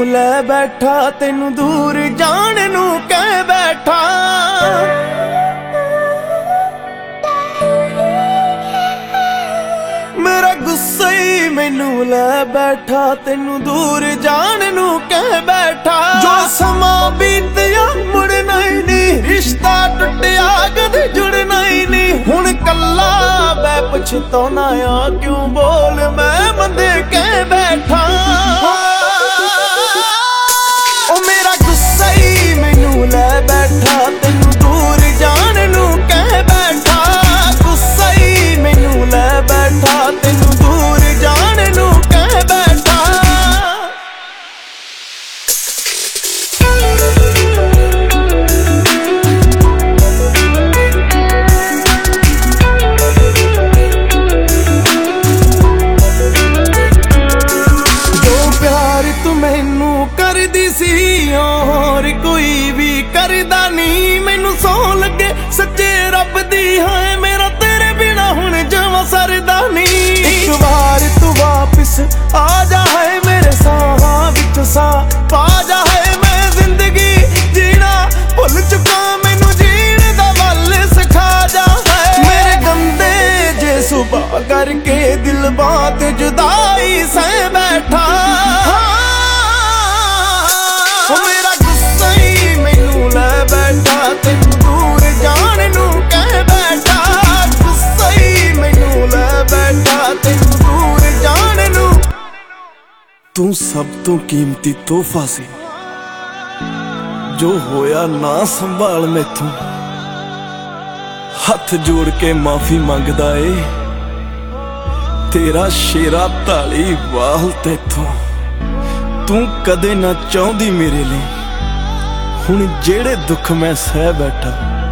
ਲੈ बैठा तेनू दूर जाण नू कह बैठा। मेरा गुस्सा ही मैनू ले बैठा तेनू दूर जाण नू कह बैठा। जो समा बीतया मुड़ना ही नहीं, रिश्ता टुटिया कदे जुड़ना ही नहीं। हुण कल्ला मैं पछताना आ क्यों बोल मैं मंदे कह बैठा। ओ मेरा गुस्सा ही मैनू ले बैठा तेनू दूर जाण नू कह बैठा। गुस्सा ही मैनू ले बैठा तेनू दूर जाण नू कह बैठा। जो प्यार तू मैनू करदी सी और कोई भी करदा नहीं। मैनू सौ लगे सच्चे रब दी हाय मेरा तेरे बिना हुण जवां सरदा नहीं। एक बार तू वापिस आ जा है मेरे साहां विच साह पा जा है। मैं जिंदगी जीना भुल चुका मैनू जीण दा वल सिखा जा है। मेरे गंदे जे सुबह करके दिल बात जुदाई सह बैठा। मेरा गुस्सा ही मैनू ले बैठा तेनू दूर जाण नू कह बैठा। गुस्सा ही मैनू ले बैठा तेनू दूर जाण नू। तू सब तो कीमती तोहफा सी जो होया ना संभाल मैथों। हथ जोड़ के माफी मंगदा ए तेरा शेरा धाली वाल तेथों। तू कदे ना चाहती मेरे लिए हुण जेड़े दुख मैं सह बैठा।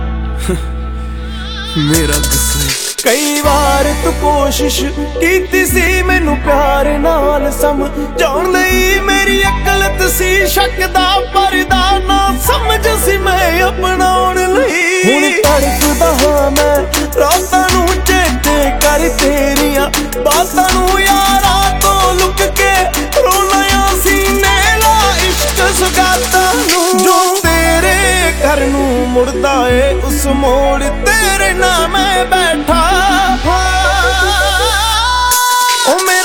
मेरा गुस्सा कई बार तू कोशिश कीती सी मैनू प्यार नाल समझाउण लई। मेरी अकलत सी शक दा परदा ना समझ सी मैं अपनाउण लई। हुण तड़फदा हां मैं रातां नू चेते कर तेरियां बातां नू यारा तो लुक के रोना सीने ला इश्क सुगाता नू। जो तेरे घर नू मुड़दा ए उस मोड़ तेरे नाल मैं बैठा। ओ